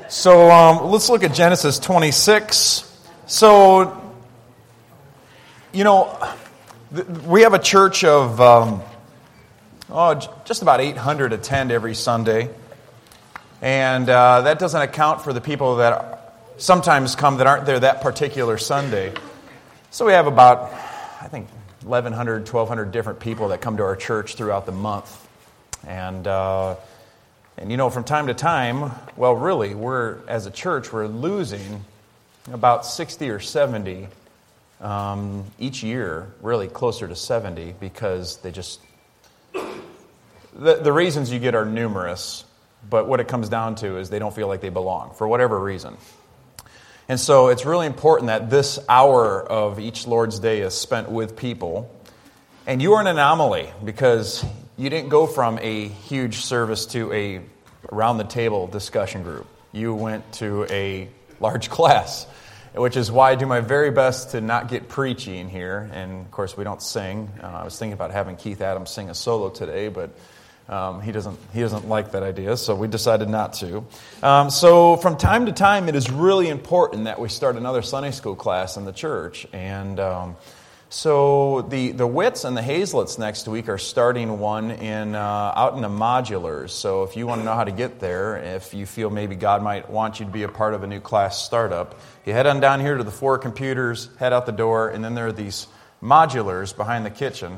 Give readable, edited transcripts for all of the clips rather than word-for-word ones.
So let's look at Genesis 26. So, we have a church of just about 800 attend every Sunday. And that doesn't account for the people that sometimes come that aren't there that particular Sunday. So we have about, 1,100, 1,200 different people that come to our church throughout the month. And from time to time, as a church, we're losing about 60 or 70 each year, really closer to 70, because they just... The reasons you get are numerous, but what it comes down to is they don't feel like they belong, for whatever reason. And so it's really important that this hour of each Lord's Day is spent with people. And you are an anomaly, because you didn't go from a huge service to a around-the-table discussion group. You went to a large class, which is why I do my very best to not get preachy in here. And, of course, we don't sing. I was thinking about having Keith Adams sing a solo today, but he doesn't like that idea, so we decided not to. So from time to time, it is really important that we start another Sunday school class in the church. And so the Witts and the Hazlets next week are starting one out in the Modulars. So if you want to know how to get there, if you feel maybe God might want you to be a part of a new class startup, you head on down here to the 4 computers, head out the door, and then there are these Modulars behind the kitchen.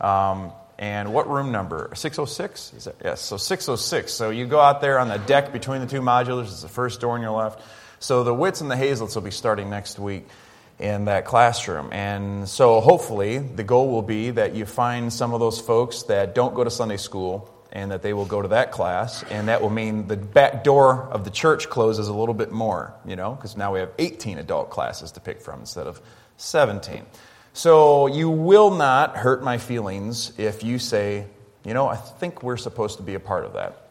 And what room number? 606? Is that? Yes, so 606. So you go out there on the deck between the 2 Modulars. It's the first door on your left. So the Witts and the Hazlets will be starting next week in that classroom. And so hopefully the goal will be that you find some of those folks that don't go to Sunday school and that they will go to that class. And that will mean the back door of the church closes a little bit more, because now we have 18 adult classes to pick from instead of 17. So you will not hurt my feelings if you say, I think we're supposed to be a part of that.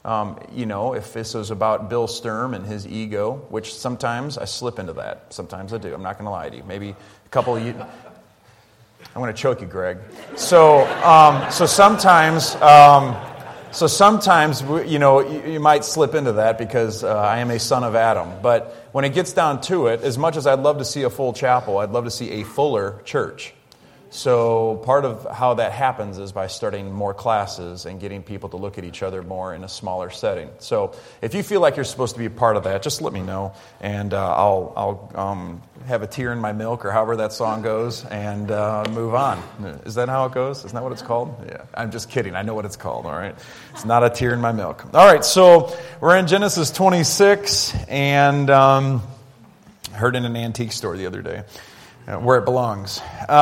If this was about Bill Sturm and his ego, which sometimes I slip into that. Sometimes I do. I'm not going to lie to you. Maybe a couple of you... I'm going to choke you, Greg. So sometimes... So sometimes, you might slip into that because I am a son of Adam. But when it gets down to it, as much as I'd love to see a full chapel, I'd love to see a fuller church. So part of how that happens is by starting more classes and getting people to look at each other more in a smaller setting. So if you feel like you're supposed to be a part of that, just let me know, and I'll have a tear in my milk, or however that song goes, and move on. Is that how it goes? Isn't that what it's called? Yeah, I'm just kidding. I know what it's called, all right? It's not a tear in my milk. All right, so we're in Genesis 26, and I heard in an antique store the other day where it belongs.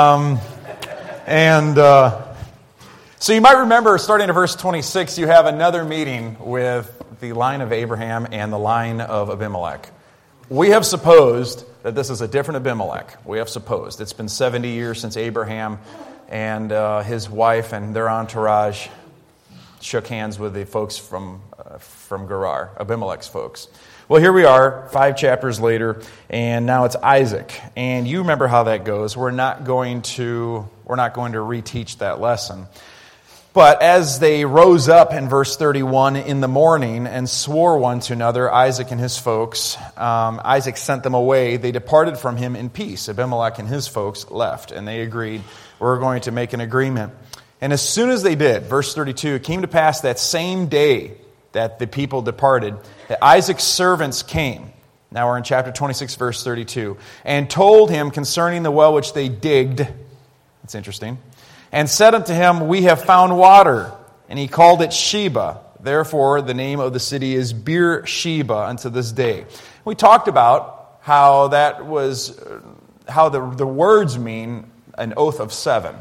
So you might remember, starting at verse 26, you have another meeting with the line of Abraham and the line of Abimelech. We have supposed that this is a different Abimelech. We have supposed. It's been 70 years since Abraham and his wife and their entourage shook hands with the folks from Gerar, Abimelech's folks. Well, here we are, 5 chapters later, and now it's Isaac. And you remember how that goes. We're not going to reteach that lesson. But as they rose up in verse 31 in the morning and swore one to another, Isaac and his folks, Isaac sent them away. They departed from him in peace. Abimelech and his folks left, and they agreed, we're going to make an agreement. And as soon as they did, verse 32, it came to pass that same day that the people departed, that Isaac's servants came. Now we're in chapter 26, verse 32. And told him concerning the well which they digged. That's interesting. And said unto him, we have found water. And he called it Sheba. Therefore, the name of the city is Beersheba unto this day. We talked about how that was, how the words mean an oath of 7.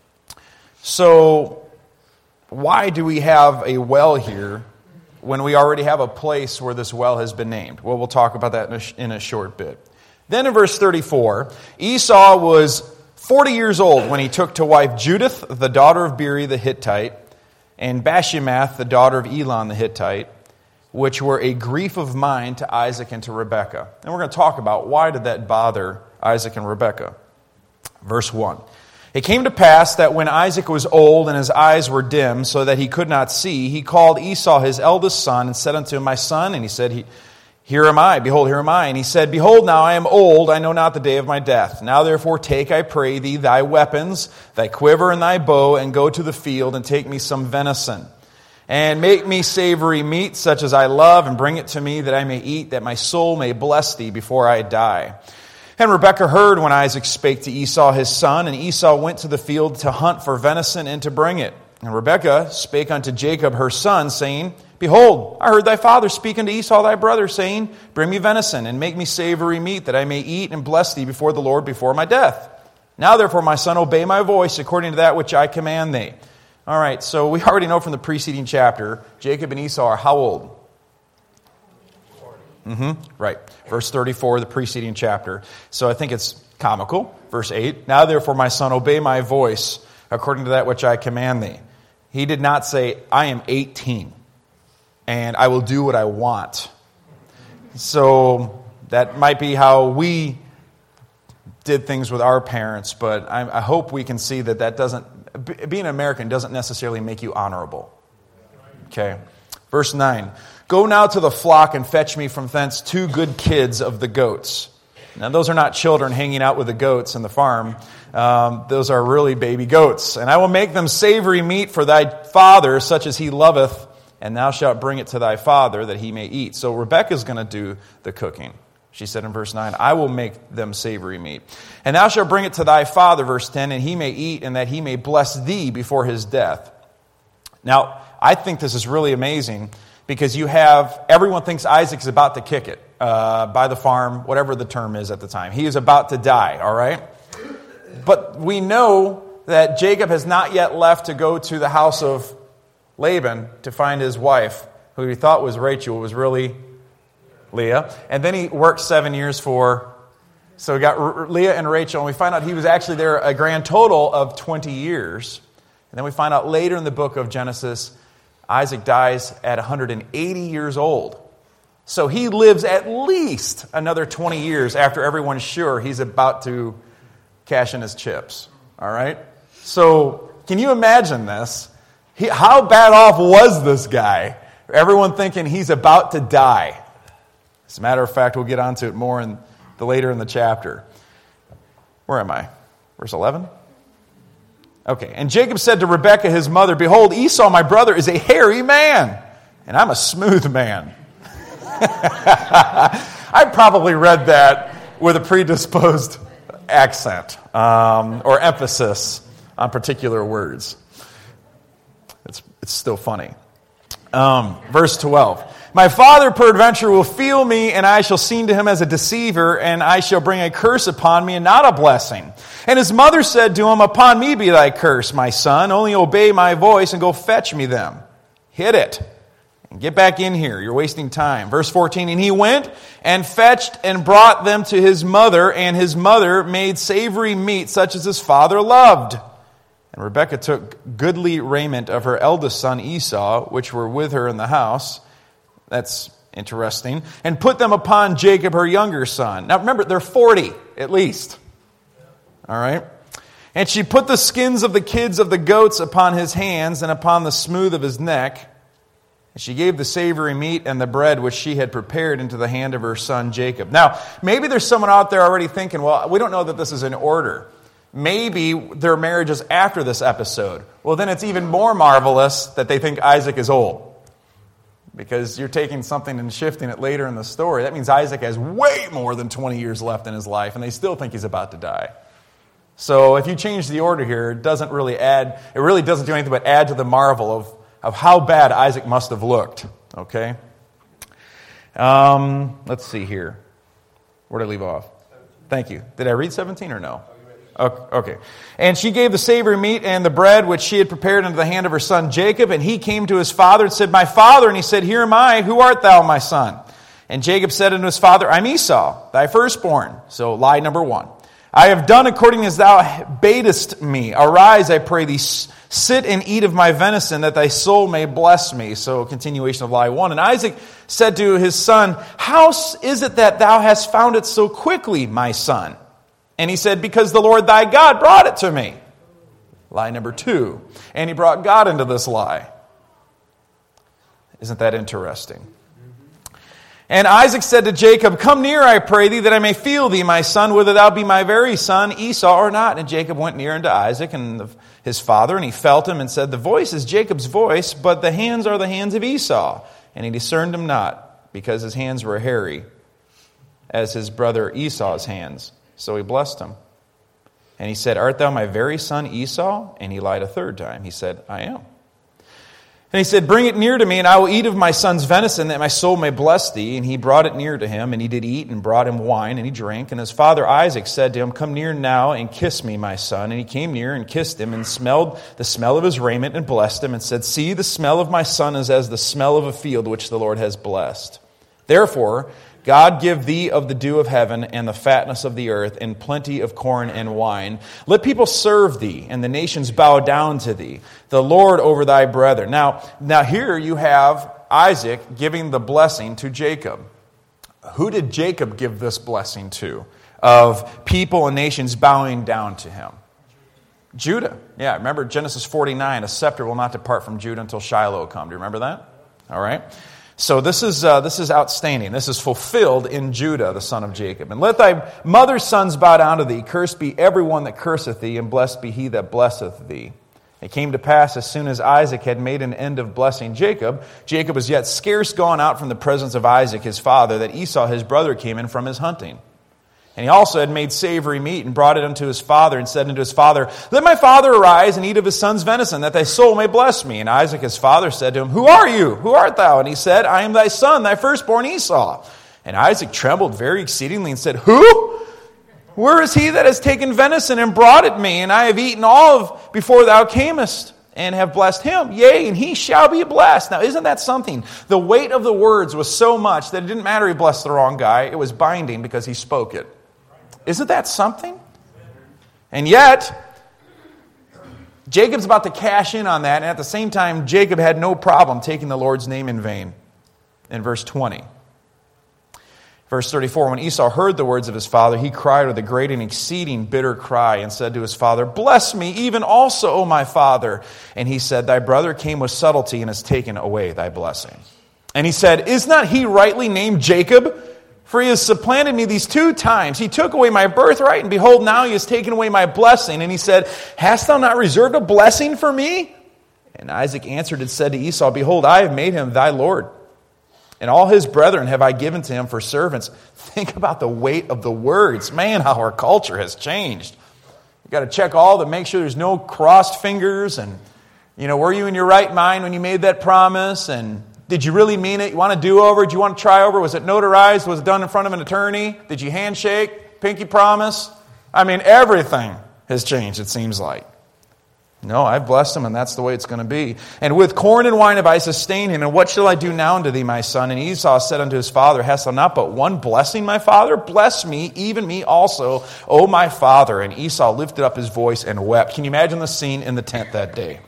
So, why do we have a well here when we already have a place where this well has been named? Well, we'll talk about that in a short bit. Then in verse 34, Esau was 40 years old when he took to wife Judith, the daughter of Beeri the Hittite, and Bashemath, the daughter of Elon the Hittite, which were a grief of mind to Isaac and to Rebekah. And we're going to talk about why did that bother Isaac and Rebekah. Verse 1. It came to pass that when Isaac was old and his eyes were dim, so that he could not see, he called Esau his eldest son and said unto him, my son, and he said, Here am I, behold, here am I. And he said, Behold, now I am old, I know not the day of my death. Now therefore take, I pray thee, thy weapons, thy quiver and thy bow, and go to the field, and take me some venison. And make me savory meat, such as I love, and bring it to me, that I may eat, that my soul may bless thee before I die. And Rebekah heard when Isaac spake to Esau his son, and Esau went to the field to hunt for venison and to bring it. And Rebekah spake unto Jacob her son, saying, Behold, I heard thy father speak unto Esau thy brother, saying, Bring me venison, and make me savory meat, that I may eat and bless thee before the Lord before my death. Now therefore, my son, obey my voice, according to that which I command thee. All right, so we already know from the preceding chapter, Jacob and Esau are how old? Right. Verse 34, the preceding chapter. So I think it's comical. Verse 8, Now therefore, my son, obey my voice, according to that which I command thee. He did not say, I am 18. And I will do what I want. So that might be how we did things with our parents, but I hope we can see that doesn't, being an American doesn't necessarily make you honorable. Okay. Verse 9, Go now to the flock and fetch me from thence 2 good kids of the goats. Now those are not children hanging out with the goats in the farm. Those are really baby goats. And I will make them savory meat for thy father, such as he loveth, and thou shalt bring it to thy father, that he may eat. So Rebekah's going to do the cooking. She said in verse 9, I will make them savory meat. And thou shalt bring it to thy father, verse 10, and he may eat, and that he may bless thee before his death. Now, I think this is really amazing, because everyone thinks Isaac is about to kick it by the farm, whatever the term is at the time. He is about to die, all right? But we know that Jacob has not yet left to go to the house of Laban to find his wife, who he thought was Rachel, was really Leah. And then he worked 7 years so we got Leah and Rachel, and we find out he was actually there a grand total of 20 years. And then we find out later in the book of Genesis, Isaac dies at 180 years old. So he lives at least another 20 years after everyone's sure he's about to cash in his chips. All right? So can you imagine this? How bad off was this guy? Everyone thinking he's about to die. As a matter of fact, we'll get onto it more later in the chapter. Where am I? Verse 11? Okay. And Jacob said to Rebekah, his mother, Behold, Esau, my brother, is a hairy man, and I'm a smooth man. I probably read that with a predisposed accent or emphasis on particular words. It's still funny. Verse 12. My father peradventure will feel me, and I shall seem to him as a deceiver, and I shall bring a curse upon me and not a blessing. And his mother said to him, Upon me be thy curse, my son. Only obey my voice and go fetch me them. Hit it. And get back in here. You're wasting time. Verse 14. And he went and fetched and brought them to his mother, and his mother made savory meat such as his father loved. And Rebekah took goodly raiment of her eldest son Esau, which were with her in the house. That's interesting. And put them upon Jacob, her younger son. Now remember, they're 40 at least. All right? And she put the skins of the kids of the goats upon his hands and upon the smooth of his neck. And she gave the savory meat and the bread which she had prepared into the hand of her son Jacob. Now, maybe there's someone out there already thinking, well, we don't know that this is in order. Maybe their marriage is after this episode. Well, then it's even more marvelous that they think Isaac is old. Because you're taking something and shifting it later in the story. That means Isaac has way more than 20 years left in his life, and they still think he's about to die. So if you change the order here, it really doesn't do anything but add to the marvel of how bad Isaac must have looked. Okay? Let's see here. Where did I leave off? 17. Thank you. Did I read 17 or no? Okay. And she gave the savory meat and the bread which she had prepared into the hand of her son Jacob. And he came to his father and said, My father. And he said, Here am I. Who art thou, my son? And Jacob said unto his father, I'm Esau, thy firstborn. So lie number 1. I have done according as thou badest me. Arise, I pray thee, sit and eat of my venison, that thy soul may bless me. So continuation of lie 1. And Isaac said to his son, How is it that thou hast found it so quickly, my son? And he said, Because the Lord thy God brought it to me. Lie number 2. And he brought God into this lie. Isn't that interesting? And Isaac said to Jacob, "Come near, I pray thee, that I may feel thee, my son, whether thou be my very son Esau or not." And Jacob went near unto Isaac and his father, and he felt him and said, "The voice is Jacob's voice, but the hands are the hands of Esau." And he discerned him not, because his hands were hairy, as his brother Esau's hands. So he blessed him. And he said, "Art thou my very son Esau?" And he lied a third time. He said, "I am." And he said, "Bring it near to me, and I will eat of my son's venison, that my soul may bless thee." And he brought it near to him, and he did eat, and brought him wine, and he drank. And his father Isaac said to him, "Come near now, and kiss me, my son." And he came near, and kissed him, and smelled the smell of his raiment, and blessed him, and said, "See, the smell of my son is as the smell of a field which the Lord has blessed. Therefore, God give thee of the dew of heaven and the fatness of the earth and plenty of corn and wine. Let people serve thee, and the nations bow down to thee, the Lord over thy brethren." Now here you have Isaac giving the blessing to Jacob. Who did Jacob give this blessing to? Of people and nations bowing down to him. Judah. Yeah, remember Genesis 49, "A scepter will not depart from Judah until Shiloh come." Do you remember that? All right. So this is outstanding. This is fulfilled in Judah, the son of Jacob. "And let thy mother's sons bow down to thee. Cursed be every one that curseth thee, and blessed be he that blesseth thee." It came to pass, as soon as Isaac had made an end of blessing Jacob, Jacob was yet scarce gone out from the presence of Isaac his father, that Esau his brother came in from his hunting. And he also had made savory meat, and brought it unto his father, and said unto his father, "Let my father arise, and eat of his son's venison, that thy soul may bless me." And Isaac his father said to him, "Who are you? Who art thou?" And he said, "I am thy son, thy firstborn Esau." And Isaac trembled very exceedingly, and said, "Who? Where is he that has taken venison and brought it me? And I have eaten all of before thou camest, and have blessed him. Yea, and he shall be blessed." Now, isn't that something? The weight of the words was so much that it didn't matter he blessed the wrong guy. It was binding because he spoke it. Isn't that something? And yet, Jacob's about to cash in on that, and at the same time, Jacob had no problem taking the Lord's name in vain. In verse 20. Verse 34, "When Esau heard the words of his father, he cried with a great and exceeding bitter cry, and said to his father, Bless me, even also, O my father. And he said, Thy brother came with subtlety, and has taken away thy blessing. And he said, Is not he rightly named Jacob? For he has supplanted me these 2 times. He took away my birthright, and behold, now he has taken away my blessing. And he said, Hast thou not reserved a blessing for me? And Isaac answered and said to Esau, Behold, I have made him thy Lord, and all his brethren have I given to him for servants. Think about the weight of the words. Man, how our culture has changed. You've got to check all to make sure there's no crossed fingers. And, were you in your right mind when you made that promise? And did you really mean it? You want a do-over? Do you want to try over? Was it notarized? Was it done in front of an attorney? Did you handshake? Pinky promise? Everything has changed, it seems like. No, I've blessed him, and that's the way it's going to be. And with corn and wine have I sustained him, and what shall I do now unto thee, my son? And Esau said unto his father, Hast thou not but one blessing, my father? Bless me, even me also, O my father. And Esau lifted up his voice and wept. Can you imagine the scene in the tent that day?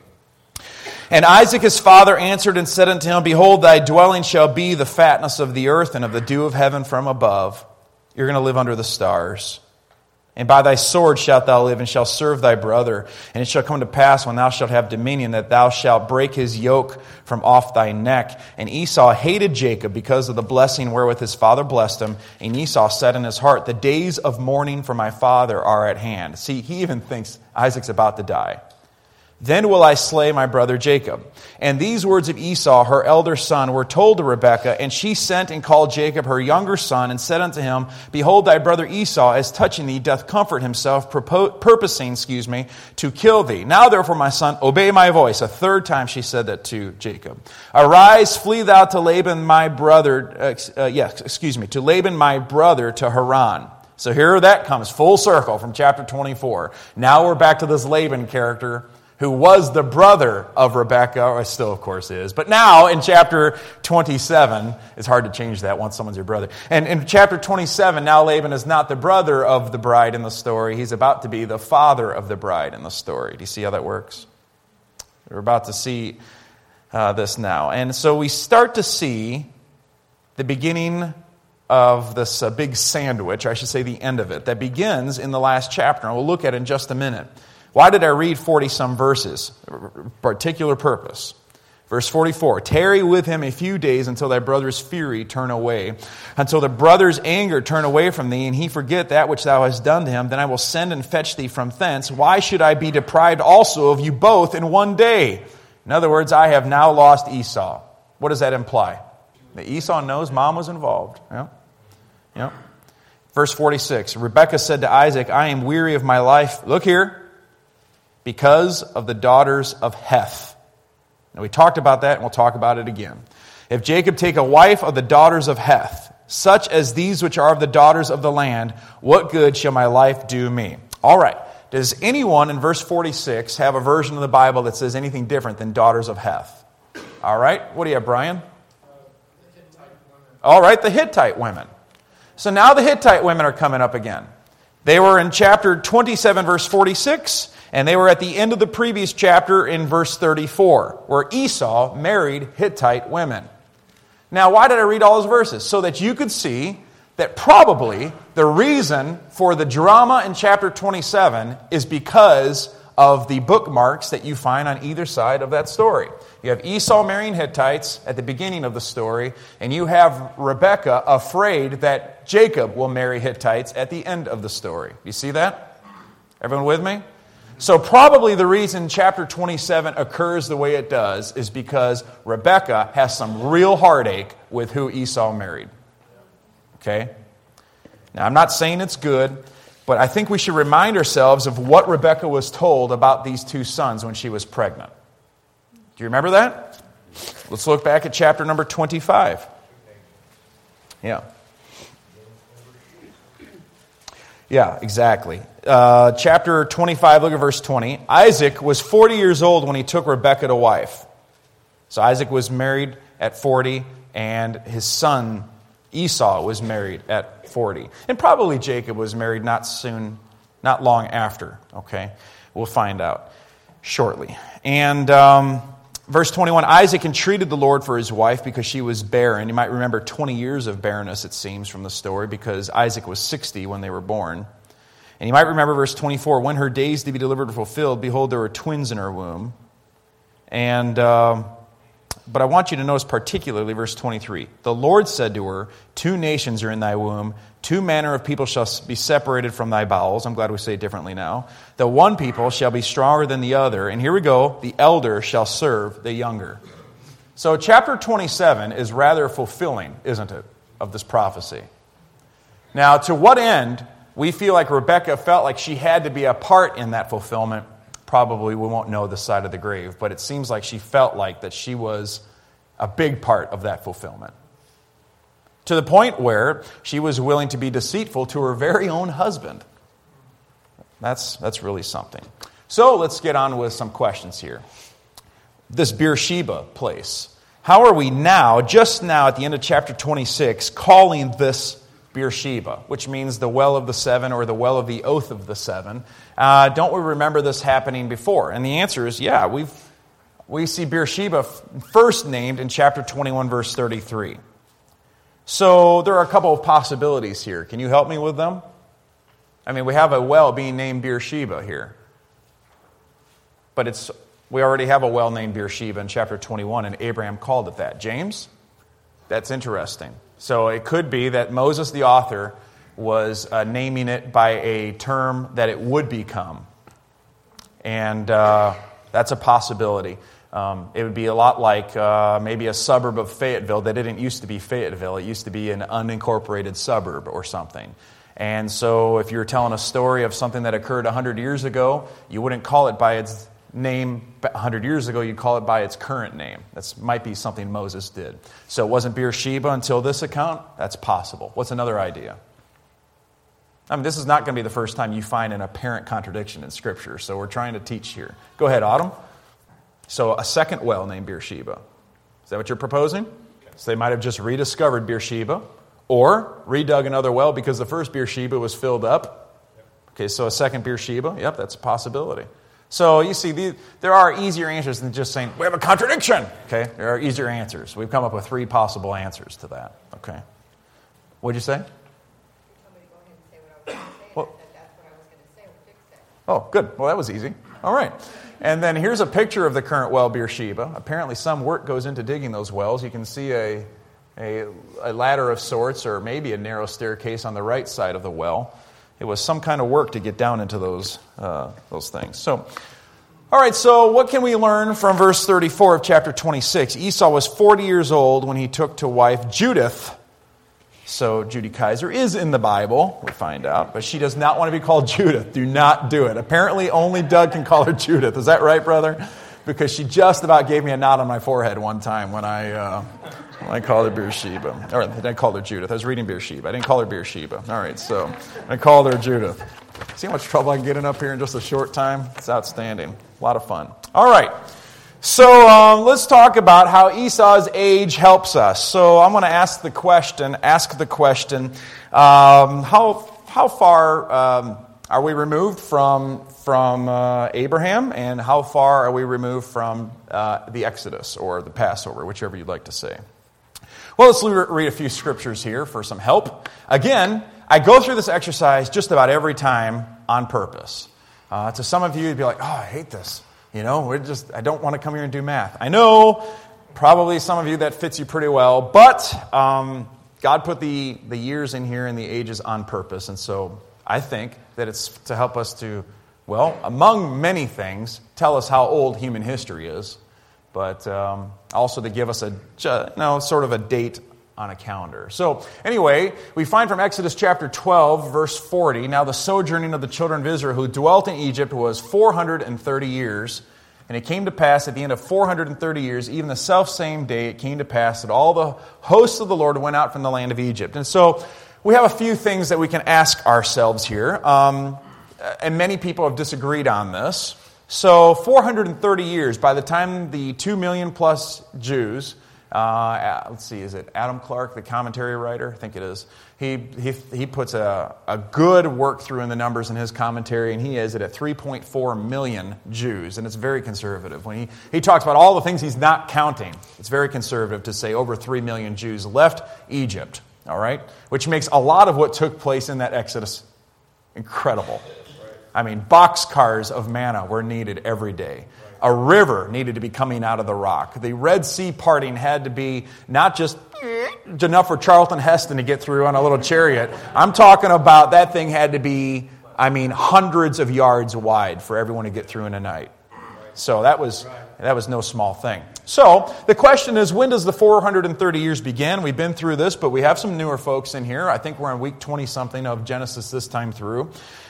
And Isaac his father answered and said unto him, Behold, thy dwelling shall be the fatness of the earth and of the dew of heaven from above. You're going to live under the stars. And by thy sword shalt thou live, and shalt serve thy brother. And it shall come to pass, when thou shalt have dominion, that thou shalt break his yoke from off thy neck. And Esau hated Jacob because of the blessing wherewith his father blessed him. And Esau said in his heart, The days of mourning for my father are at hand. See, he even thinks Isaac's about to die. Then will I slay my brother Jacob. And these words of Esau, her elder son, were told to Rebekah, and she sent and called Jacob, her younger son, and said unto him, Behold, thy brother Esau, as touching thee, doth comfort himself, purposing, to kill thee. Now therefore, my son, obey my voice. A third time she said that to Jacob. Arise, flee thou to Laban my brother, to Laban my brother to Haran. So here that comes full circle from chapter 24. Now we're back to this Laban character, who was the brother of Rebekah, or still of course is. But now in chapter 27, it's hard to change that once someone's your brother. And in chapter 27, now Laban is not the brother of the bride in the story. He's about to be the father of the bride in the story. Do you see how that works? We're about to see this now. And so we start to see the beginning of this big sandwich, or I should say the end of it, that begins in the last chapter. And we'll look at it in just a minute. Why did I read 40-some verses? Particular purpose. Verse 44, tarry with him a few days until thy brother's fury turn away, until the brother's anger turn away from thee, and he forget that which thou hast done to him. Then I will send and fetch thee from thence. Why should I be deprived also of you both in one day? In other words, I have now lost Esau. What does that imply? That Esau knows mom was involved. Yeah. Verse 46, Rebekah said to Isaac, I am weary of my life. Look here. Because of the daughters of Heth. Now, we talked about that, and we'll talk about it again. If Jacob take a wife of the daughters of Heth, such as these which are of the daughters of the land, what good shall my life do me? All right. Does anyone in verse 46 have a version of the Bible that says anything different than daughters of Heth? All right. What do you have, Brian? All right, the Hittite women. So now the Hittite women are coming up again. They were in chapter 27, verse 46. And they were at the end of the previous chapter in verse 34, where Esau married Hittite women. Now, why did I read all those verses? So that you could see that probably the reason for the drama in chapter 27 is because of the bookmarks that you find on either side of that story. You have Esau marrying Hittites at the beginning of the story, and you have Rebekah afraid that Jacob will marry Hittites at the end of the story. You see that? Everyone with me? So probably the reason chapter 27 occurs the way it does is because Rebekah has some real heartache with who Esau married. Okay? Now, I'm not saying it's good, but I think we should remind ourselves of what Rebekah was told about these two sons when she was pregnant. Do you remember that? Let's look back at chapter number 25. Yeah. Yeah, exactly. Chapter 25, look at verse 20. Isaac was 40 years old when he took Rebekah to wife. So Isaac was married at 40, and his son Esau was married at 40. And probably Jacob was married not long after. Okay, we'll find out shortly. And verse 21, Isaac entreated the Lord for his wife because she was barren. You might remember 20 years of barrenness, it seems, from the story, because Isaac was 60 when they were born. And you might remember verse 24, when her days to be delivered were fulfilled, behold, there were twins in her womb. And but I want you to notice particularly verse 23. The Lord said to her, 2 nations are in thy womb, 2 manner of people shall be separated from thy bowels. I'm glad we say it differently now. The one people shall be stronger than the other. And here we go, the elder shall serve the younger. So chapter 27 is rather fulfilling, isn't it, of this prophecy. Now, to what end we feel like Rebekah felt like she had to be a part in that fulfillment, probably we won't know this side of the grave, but it seems like she felt like that she was a big part of that fulfillment. To the point where she was willing to be deceitful to her very own husband. That's really something. So let's get on with some questions here. This Beersheba place. How are we now, just now at the end of chapter 26, calling this Beersheba, which means the well of the seven or the well of the oath of the seven? Don't we remember this happening before? And the answer is, yeah, we see Beersheba first named in chapter 21, verse 33. So there are a couple of possibilities here. Can you help me with them? I mean, we have a well being named Beersheba here. But we already have a well named Beersheba in chapter 21, and Abraham called it that. James? That's interesting. So it could be that Moses, the author, was naming it by a term that it would become. And that's a possibility. It would be a lot like maybe a suburb of Fayetteville that didn't used to be Fayetteville. It used to be an unincorporated suburb or something. And so if you're telling a story of something that occurred 100 years ago, you wouldn't call it by its name 100 years ago, you'd call it by its current name. That might be something Moses did. So it wasn't Beersheba until this account? That's possible. What's another idea? I mean, this is not going to be the first time you find an apparent contradiction in Scripture, so we're trying to teach here. Go ahead, Autumn. So a second well named Beersheba. Is that what you're proposing? So they might have just rediscovered Beersheba or redug another well because the first Beersheba was filled up. Okay, so a second Beersheba. Yep, that's a possibility. So you see, there are easier answers than just saying, we have a contradiction. Okay, there are easier answers. We've come up with 3 possible answers to that. Okay. What'd you say? Well, Oh, good. Well, that was easy. All right. And then here's a picture of the current well, Beersheba. Apparently some work goes into digging those wells. You can see a ladder of sorts, or maybe a narrow staircase on the right side of the well. It was some kind of work to get down into those things. So, all right, so what can we learn from verse 34 of chapter 26? Esau was 40 years old when he took to wife Judith. So Judy Kaiser is in the Bible, we find out, but she does not want to be called Judith. Do not do it. Apparently only Doug can call her Judith. Is that right, brother? Because she just about gave me a knot on my forehead one time when I called her Beersheba. Or I called her Judith. I was reading Beersheba. I didn't call her Beersheba. All right, so I called her Judith. See how much trouble I can get in up here in just a short time? It's outstanding. A lot of fun. All right. So let's talk about how Esau's age helps us. So I'm going to ask the question, how far are we removed from Abraham, and how far are we removed from the Exodus or the Passover, whichever you'd like to say? Well, let's read a few scriptures here for some help. Again, I go through this exercise just about every time on purpose. To some of you, you'd be like, oh, I hate this. I don't want to come here and do math. I know, probably some of you that fits you pretty well, but God put the years in here and the ages on purpose, and so I think that it's to help us to, well, among many things, tell us how old human history is, but also to give us sort of a date on a calendar. So anyway, we find from Exodus chapter 12, verse 40, now the sojourning of the children of Israel who dwelt in Egypt was 430 years. And it came to pass at the end of 430 years, even the selfsame day, it came to pass that all the hosts of the Lord went out from the land of Egypt. And so we have a few things that we can ask ourselves here. And many people have disagreed on this. So 430 years, by the time the 2 million plus Jews, let's see, is it Adam Clark, the commentary writer? I think it is. He puts a good work through in the numbers in his commentary, and he has it at 3.4 million Jews, and it's very conservative. When he talks about all the things he's not counting, it's very conservative to say over 3 million Jews left Egypt, all right? Which makes a lot of what took place in that Exodus incredible. I mean, boxcars of manna were needed every day. A river needed to be coming out of the rock. The Red Sea parting had to be not just enough for Charlton Heston to get through on a little chariot. I'm talking about that thing had to be, hundreds of yards wide for everyone to get through in a night. So that was no small thing. So the question is, when does the 430 years begin? We've been through this, but we have some newer folks in here. I think we're on week 20-something of Genesis this time through.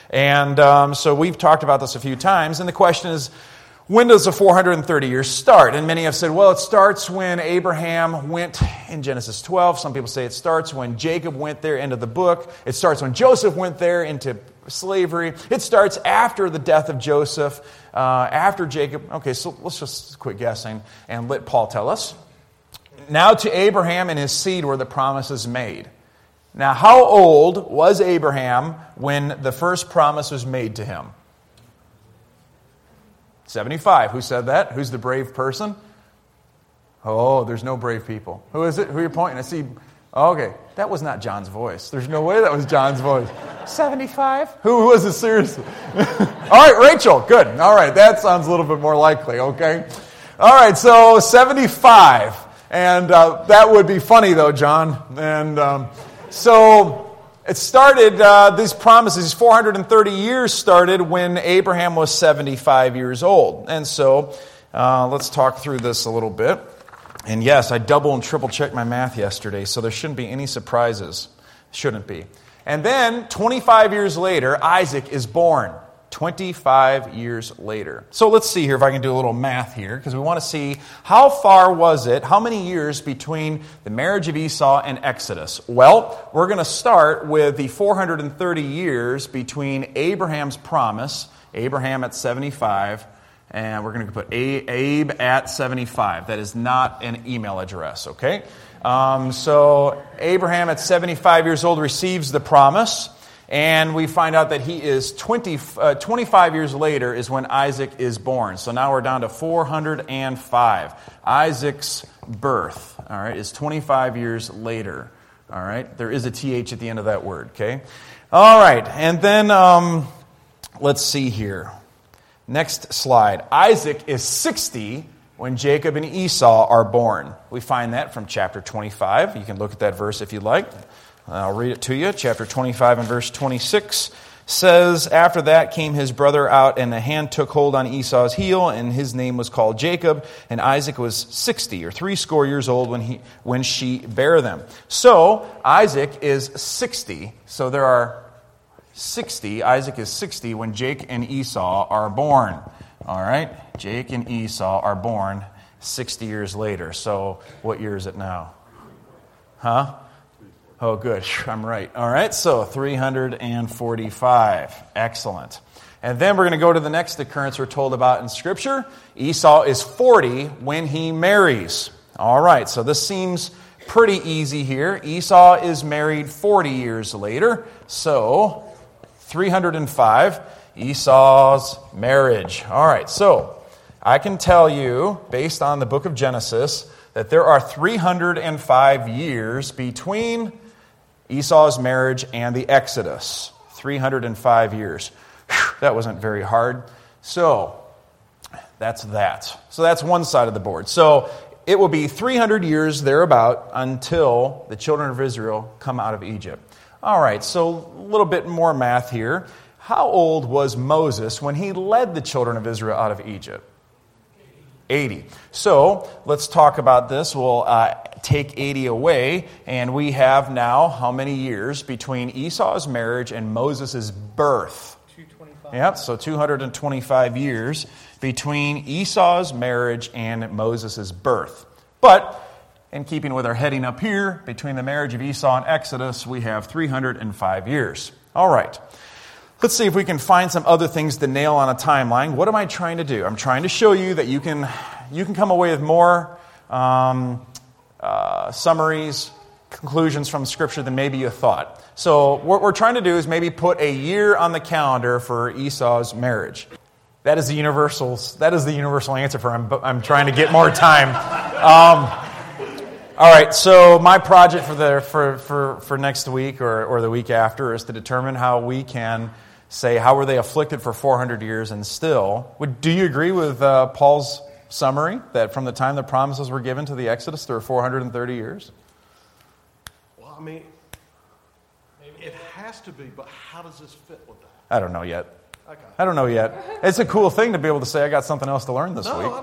And so we've talked about this a few times. And the question is, when does the 430 years start? And many have said, well, it starts when Abraham went in Genesis 12. Some people say it starts when Jacob went there, end of the book. It starts when Joseph went there into slavery. It starts after the death of Joseph, after Jacob. Okay, so let's just quit guessing and let Paul tell us. Now to Abraham and his seed were the promises made. Now, how old was Abraham when the first promise was made to him? 75. Who said that? Who's the brave person? Oh, there's no brave people. Who is it? Who are you pointing? I see. Okay, that was not John's voice. There's no way that was John's voice. 75? Who was it, seriously? All right, Rachel. Good. All right, that sounds a little bit more likely, okay? All right, so 75. And that would be funny, though, John. And so it started, these promises, 430 years started when Abraham was 75 years old. And so let's talk through this a little bit. And yes, I double and triple checked my math yesterday, so there shouldn't be any surprises. Shouldn't be. And then 25 years later, Isaac is born. 25 years later. So let's see here if I can do a little math here, because we want to see how far was it, how many years between the marriage of Esau and Exodus. Well, we're going to start with the 430 years between Abraham's promise, Abraham at 75, and we're going to put Abe at 75. That is not an email address, okay? So Abraham at 75 years old receives the promise. And we find out that he is 25 years later is when Isaac is born. So now we're down to 405. Isaac's birth, all right, is 25 years later. All right, there is a TH at the end of that word, okay? All right, and then let's see here. Next slide. Isaac is 60 when Jacob and Esau are born. We find that from chapter 25. You can look at that verse if you'd like. I'll read it to you. Chapter 25 and verse 26 says, "After that came his brother out, and the hand took hold on Esau's heel, and his name was called Jacob. And Isaac was 60 or 60 years old when she bare them." So Isaac is 60. So there are 60. Isaac is 60 when Jake and Esau are born. All right, Jake and Esau are born 60 years later. So what year is it now? Huh? Oh, good. I'm right. All right, so 345. Excellent. And then we're going to go to the next occurrence we're told about in Scripture. Esau is 40 when he marries. All right, so this seems pretty easy here. Esau is married 40 years later. So 305, Esau's marriage. All right, so I can tell you, based on the book of Genesis, that there are 305 years between Esau's marriage and the Exodus. 305 years. Whew, that wasn't very hard. So, that's that. So that's one side of the board. So, it will be 300 years thereabout until the children of Israel come out of Egypt. All right, so a little bit more math here. How old was Moses when he led the children of Israel out of Egypt? 80. So, let's talk about this. We'll take 80 away, and we have now how many years between Esau's marriage and Moses' birth? 225. Yep, so 225 years between Esau's marriage and Moses' birth. But, in keeping with our heading up here, between the marriage of Esau and Exodus, we have 305 years. All right. Let's see if we can find some other things to nail on a timeline. What am I trying to do? I'm trying to show you that you can come away with more summaries, conclusions from Scripture than maybe you thought. So what we're trying to do is maybe put a year on the calendar for Esau's marriage. That is the universal answer for I'm trying to get more time. All right, so my project for next week or the week after is to determine how we can say, how were they afflicted for 400 years and still? Do you agree with Paul's summary that from the time the promises were given to the Exodus, there were 430 years? Well, I mean, it has to be, but how does this fit with that? I don't know yet. Okay. I don't know yet. It's a cool thing to be able to say I got something else to learn this week.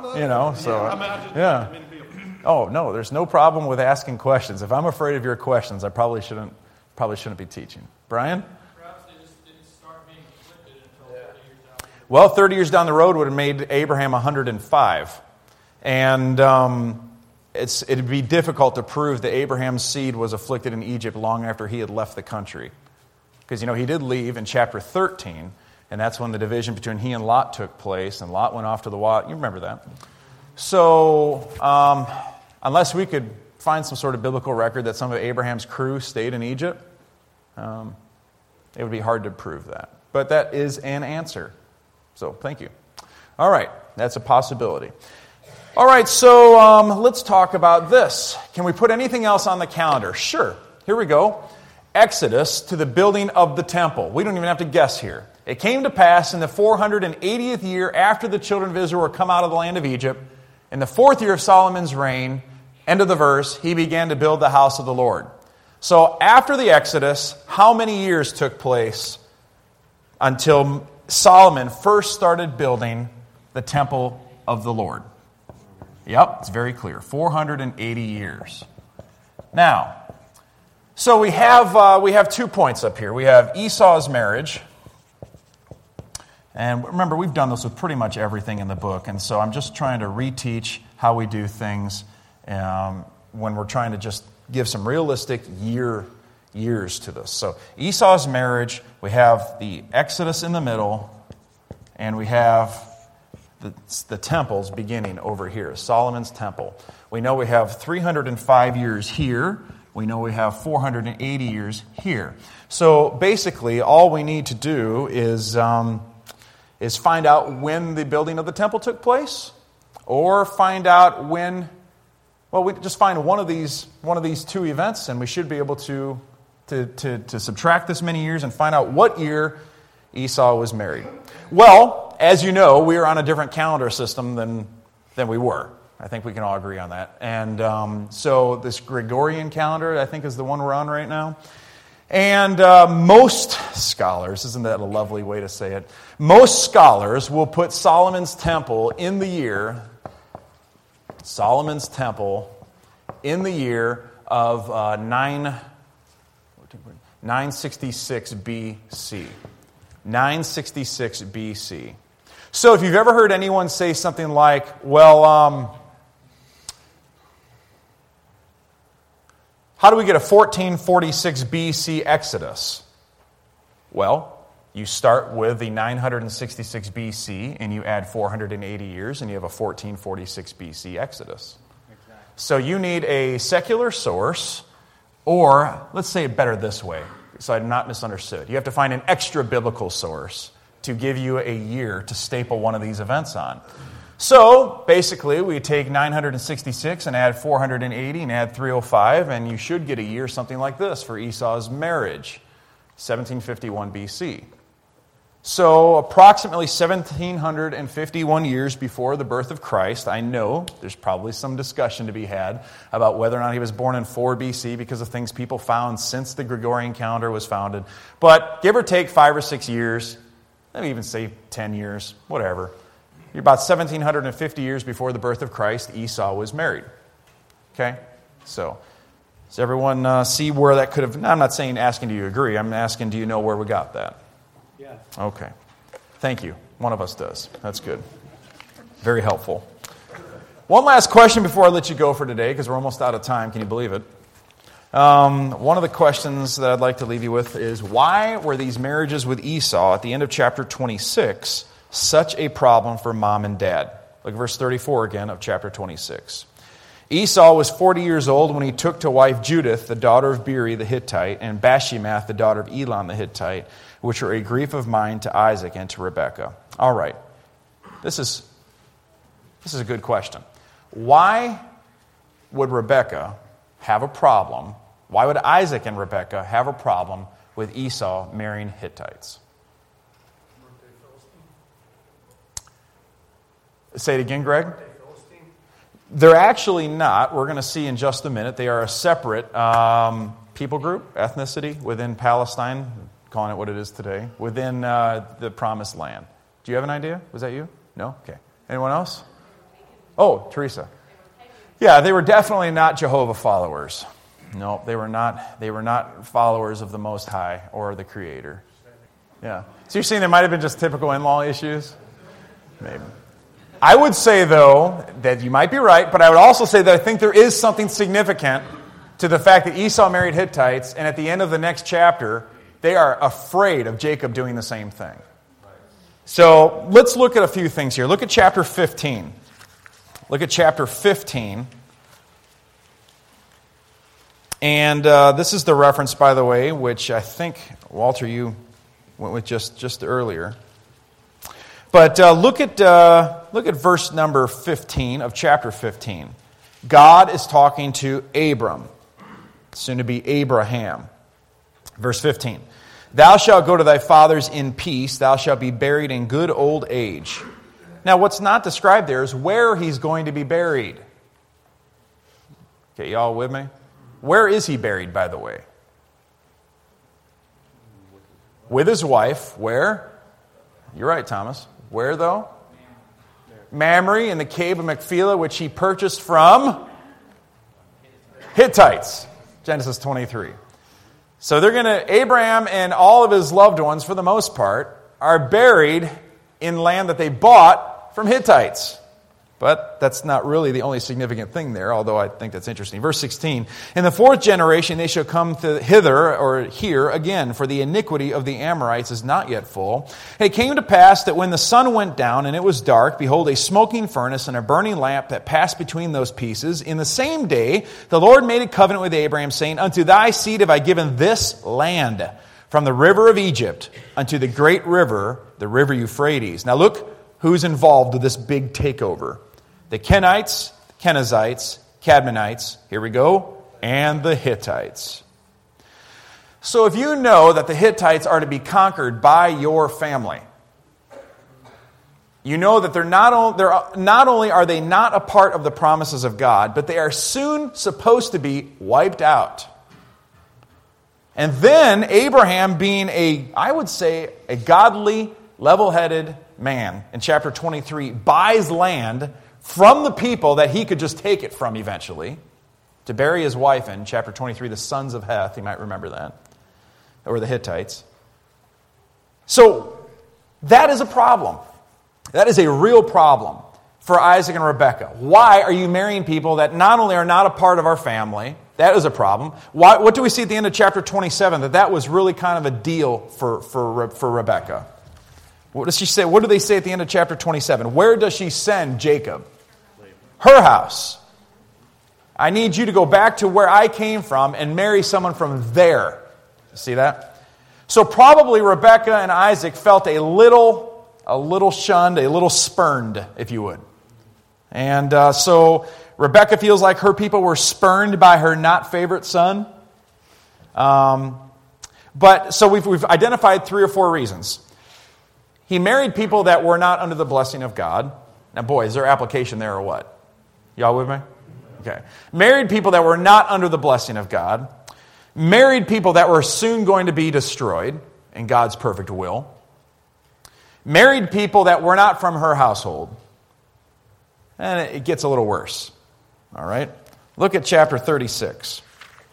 Oh, no, there's no problem with asking questions. If I'm afraid of your questions, I probably shouldn't be teaching. Brian? Perhaps they just didn't start being afflicted until 30 years down the road. Well, 30 years down the road would have made Abraham 105. And it'd be difficult to prove that Abraham's seed was afflicted in Egypt long after he had left the country. Because, he did leave in chapter 13, and that's when the division between he and Lot took place, and Lot went off to the water. You remember that. So, unless we could find some sort of biblical record that some of Abraham's crew stayed in Egypt, it would be hard to prove that. But that is an answer. So, thank you. All right, that's a possibility. All right, so let's talk about this. Can we put anything else on the calendar? Sure. Here we go. Exodus to the building of the temple. We don't even have to guess here. It came to pass in the 480th year after the children of Israel were come out of the land of Egypt, in the 4th year of Solomon's reign, end of the verse, he began to build the house of the Lord. So after the Exodus, how many years took place until Solomon first started building the temple of the Lord? Yep, it's very clear. 480 years. Now, so we have 2 points up here. We have Esau's marriage. And remember, we've done this with pretty much everything in the book, and so I'm just trying to reteach how we do things when we're trying to just give some realistic years to this. So Esau's marriage, we have the Exodus in the middle, and we have the temples beginning over here, Solomon's temple. We know we have 305 years here. We know we have 480 years here. So basically, all we need to do is find out when the building of the temple took place, or find out when. Well, we just find one of these 2 events, and we should be able to subtract this many years and find out what year Esau was married. Well, as you know, we are on a different calendar system than we were. I think we can all agree on that. And so this Gregorian calendar, I think, is the one we're on right now. And most scholars, isn't that a lovely way to say it? Most scholars will put Solomon's temple in the year of 966 BC. 966 BC. So if you've ever heard anyone say something like, well, how do we get a 1446 BC Exodus? Well, you start with the 966 BC and you add 480 years and you have a 1446 BC Exodus. Exactly. So you need a secular source, or let's say it better this way, so I'm not misunderstood. You have to find an extra biblical source to give you a year to staple one of these events on. So, basically, we take 966 and add 480 and add 305, and you should get a year something like this for Esau's marriage, 1751 BC. So, approximately 1751 years before the birth of Christ. I know there's probably some discussion to be had about whether or not he was born in 4 BC because of things people found since the Gregorian calendar was founded. But give or take 5 or 6 years, let me even say 10 years, whatever. You're about 1,750 years before the birth of Christ, Esau was married. Okay? So, does everyone see where that could have... No, I'm not saying asking do you agree. I'm asking do you know where we got that? Yeah. Okay. Thank you. One of us does. That's good. Very helpful. One last question before I let you go for today, because we're almost out of time. Can you believe it? One of the questions that I'd like to leave you with is, why were these marriages with Esau at the end of chapter 26 such a problem for mom and dad? Look at verse 34 again of chapter 26. Esau was 40 years old when he took to wife Judith, the daughter of Beeri the Hittite, and Bashemath, the daughter of Elon the Hittite, which were a grief of mind to Isaac and to Rebekah. All right. This is a good question. Why would Rebekah have a problem? Why would Isaac and Rebekah have a problem with Esau marrying Hittites? Say it again, Greg. They're actually not. We're going to see in just a minute. They are a separate people group, ethnicity within Palestine, calling it what it is today, within the Promised Land. Do you have an idea? Was that you? No? Okay. Anyone else? Oh, Teresa. Yeah, they were definitely not Jehovah followers. No, they were not. They were not followers of the Most High or the Creator. Yeah. So you're saying there might have been just typical in-law issues? Maybe. I would say, though, that you might be right, but I would also say that I think there is something significant to the fact that Esau married Hittites, and at the end of the next chapter, they are afraid of Jacob doing the same thing. So let's look at a few things here. Look at chapter 15. Look at chapter 15. And this is the reference, by the way, which I think, Walter, you went with just earlier. But look at verse number 15 of chapter 15. God is talking to Abram, soon to be Abraham. Verse 15. Thou shalt go to thy fathers in peace. Thou shalt be buried in good old age. Now, what's not described there is where he's going to be buried. Okay, y'all with me? Where is he buried, by the way? With his wife. Where? You're right, Thomas. Where, though? Mamre, in the cave of Machpelah, which he purchased from Hittites. Genesis 23. So Abraham and all of his loved ones, for the most part, are buried in land that they bought from Hittites. But that's not really the only significant thing there, although I think that's interesting. Verse 16, in the fourth generation they shall come hither, or here again, for the iniquity of the Amorites is not yet full. And it came to pass that when the sun went down and it was dark, behold, a smoking furnace and a burning lamp that passed between those pieces. In the same day the Lord made a covenant with Abraham, saying, unto thy seed have I given this land, from the river of Egypt unto the great river, the river Euphrates. Now look who's involved with this big takeover. The Kenites, the Kenizzites, Cadmonites, here we go, and the Hittites. So if you know that the Hittites are to be conquered by your family, you know that they're not only are they not a part of the promises of God, but they are soon supposed to be wiped out. And then Abraham, being I would say, a godly, level-headed man, in chapter 23, buys land from the people that he could just take it from eventually, to bury his wife in, chapter 23, the sons of Heth, you might remember that, or the Hittites. So, that is a problem. That is a real problem for Isaac and Rebekah. Why are you marrying people that not only are not a part of our family? That is a problem. What do we see at the end of chapter 27? That was really kind of a deal for Rebekah. What does she say? What do they say at the end of chapter 27? Where does she send Jacob? Her house. I need you to go back to where I came from and marry someone from there. See that? So probably Rebekah and Isaac felt a little shunned, a little spurned, if you would. And so Rebekah feels like her people were spurned by her not favorite son. But so we've identified 3 or 4 reasons. He married people that were not under the blessing of God. Now, boy, is there application there or what? Y'all with me? Okay. Married people that were not under the blessing of God. Married people that were soon going to be destroyed in God's perfect will. Married people that were not from her household. And it gets a little worse. All right? Look at chapter 36.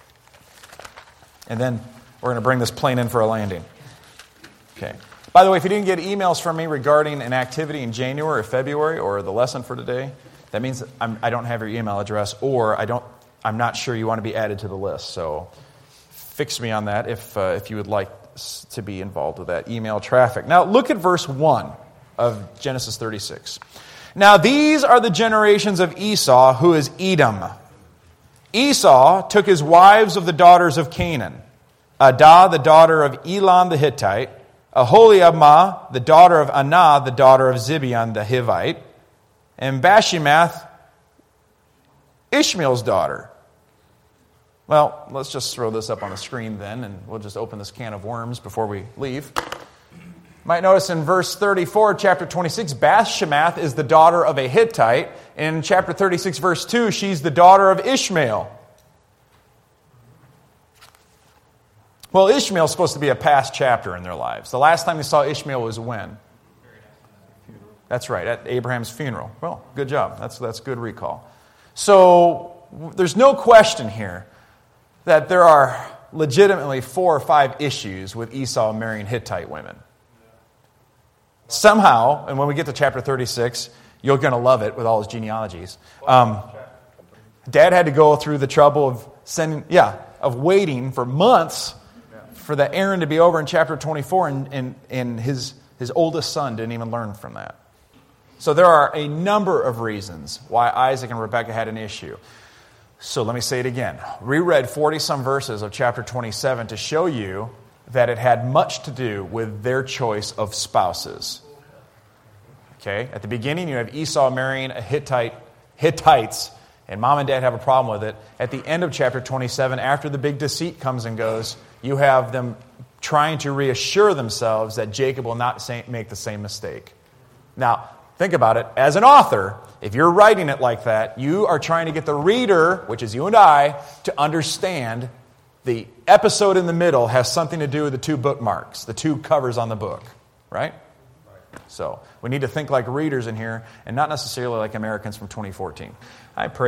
And then we're going to bring this plane in for a landing. Okay. By the way, if you didn't get emails from me regarding an activity in January or February or the lesson for today, that means I don't have your email address, or I'm not sure you want to be added to the list. So fix me on that if you would like to be involved with that email traffic. Now look at verse 1 of Genesis 36. Now these are the generations of Esau, who is Edom. Esau took his wives of the daughters of Canaan, Adah, the daughter of Elon the Hittite, Aholiabmah, the daughter of Anah, the daughter of Zibeon the Hivite, and Bashemath, Ishmael's daughter. Well, let's just throw this up on the screen then, and we'll just open this can of worms before we leave. You might notice in verse 34, chapter 26, Bashemath is the daughter of a Hittite. In chapter 36, verse 2, she's the daughter of Ishmael. Well, Ishmael's supposed to be a past chapter in their lives. The last time they saw Ishmael was when? That's right, at Abraham's funeral. Well, good job. That's good recall. So there's no question here that there are legitimately 4 or 5 issues with Esau marrying Hittite women. Somehow, and when we get to chapter 36, you're going to love it with all his genealogies. Dad had to go through the trouble of waiting for months for the errand to be over in chapter 24, and his oldest son didn't even learn from that. So there are a number of reasons why Isaac and Rebekah had an issue. So let me say it again. We read 40-some verses of chapter 27 to show you that it had much to do with their choice of spouses. Okay? At the beginning, you have Esau marrying a Hittites, and mom and dad have a problem with it. At the end of chapter 27, after the big deceit comes and goes, you have them trying to reassure themselves that Jacob will not make the same mistake. Now, think about it. As an author, if you're writing it like that, you are trying to get the reader, which is you and I, to understand the episode in the middle has something to do with the 2 bookmarks, the 2 covers on the book, right? So we need to think like readers in here and not necessarily like Americans from 2014. I pray